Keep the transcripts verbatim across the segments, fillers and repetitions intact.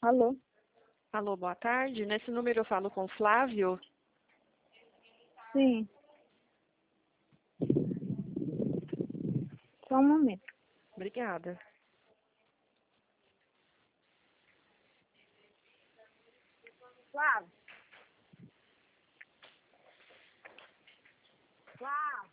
Alô? Alô, boa tarde. Nesse número eu falo com o Flávio. Sim. Só um momento. Obrigada. Flávio. Flávio.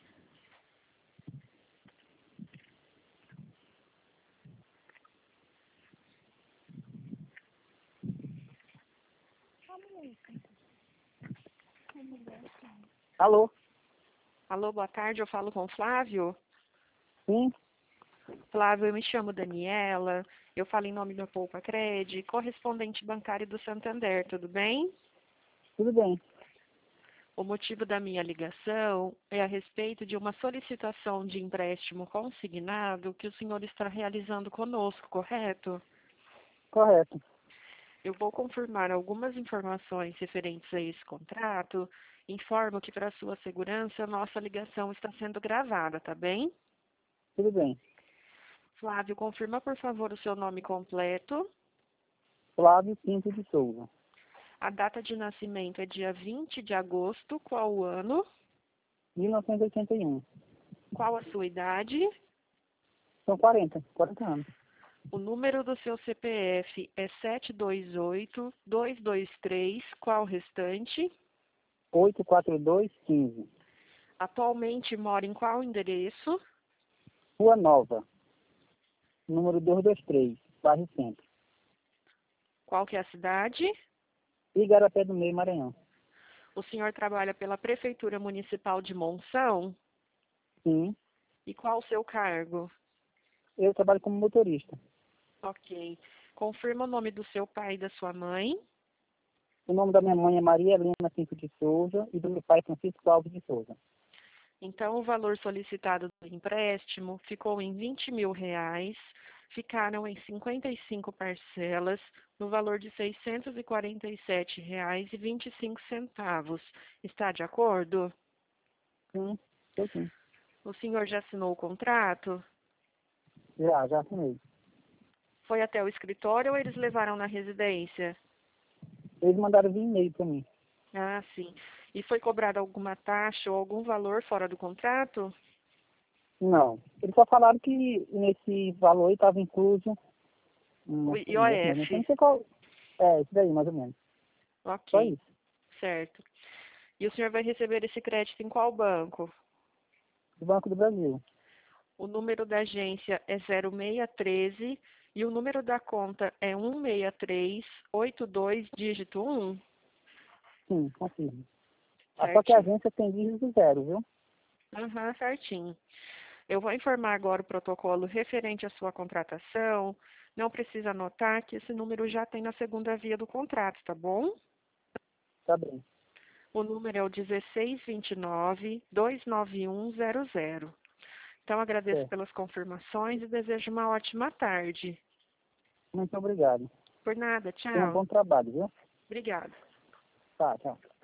Alô? Alô, boa tarde. Eu falo com o Flávio. Sim? Flávio, eu me chamo Daniela. Eu falo em nome do Poupa Cred, correspondente bancário do Santander. Tudo bem? Tudo bem. O motivo da minha ligação é a respeito de uma solicitação de empréstimo consignado que o senhor está realizando conosco, correto? Correto. Eu vou confirmar algumas informações referentes a esse contrato. Informo que, para sua segurança, a nossa ligação está sendo gravada, tá bem? Tudo bem. Flávio, confirma, por favor, o seu nome completo. Flávio Pinto de Souza. A data de nascimento é dia vinte de agosto. Qual o ano? mil novecentos e oitenta e um. Qual a sua idade? São quarenta. quarenta anos. O número do seu C P F é sete dois oito, dois dois três. Qual o restante? oito quatro dois um cinco. Atualmente mora em qual endereço? Rua Nova. Número duzentos e vinte e três. Bairro Centro. Qual que é a cidade? Igarapé do Meio, Maranhão. O senhor trabalha pela Prefeitura Municipal de Monção? Sim. E qual o seu cargo? Eu trabalho como motorista. Ok. Confirma o nome do seu pai e da sua mãe. O nome da minha mãe é Maria Helena Pinto de Souza e do meu pai Francisco Alves de Souza. Então, o valor solicitado do empréstimo ficou em vinte mil reais, ficaram em cinquenta e cinco parcelas, no valor de seiscentos e quarenta e sete reais e vinte e cinco centavos. Está de acordo? Sim, eu sim. O senhor já assinou o contrato? Já, já assinei. Foi até o escritório ou eles levaram na residência? Eles mandaram vir e-mail para mim. Ah, sim. E foi cobrada alguma taxa ou algum valor fora do contrato? Não. Eles só falaram que nesse valor estava incluso um O investimento. Eu I O F. não sei qual. É, isso daí, mais ou menos. Só Ok, isso. certo. E o senhor vai receber esse crédito em qual banco? Do Banco do Brasil. O número da agência é zero seis um três e o número da conta é um seis três oito dois, dígito um. Sim, confirmo. Ah, só que a Certinho. agência tem dígito zero, viu? Aham, certinho. Eu vou informar agora o protocolo referente à sua contratação. Não precisa anotar que esse número já tem na segunda via do contrato, tá bom? Tá bem. O número é o um seis dois nove, dois nove um zero zero. Então, agradeço Certo. pelas confirmações e desejo uma ótima tarde. Muito obrigado. Por nada, Tenha um tchau. bom trabalho, viu? Obrigada. Tá, tchau.